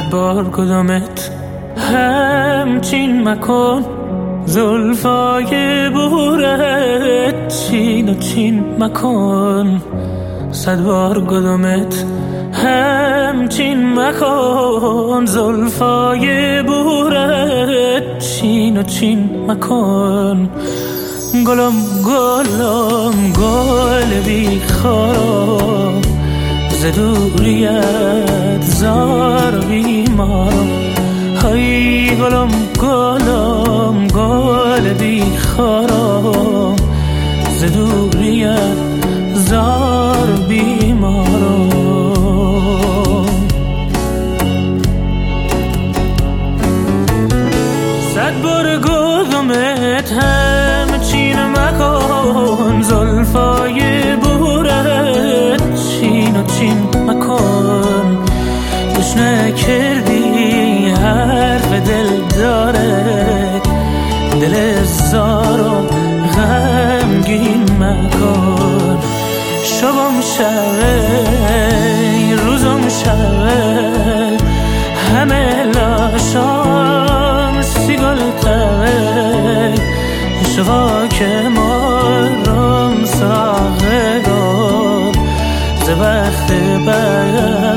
بار کدامت همچین مکن، زلفای بورت چین و چین مکن. 100 بار کدامت همچین مکن، زلفای بورت چین و چین مکن. گلم گلم گل بیخارا، ز دوریت زار بیمارا. های گلم گلم گل بیخارا، ز دوریت زار بیمارا. 100 بار گفتمت همچین مکن، زلفای بورت چین و چین مکن. گوش نکردی حرف دل داره، دل زار و غمگین مکن. شبم شبه روزم شبه، همه لاشام سیگل تبه. عشقا که مارم ساقه دار، ز وقت بر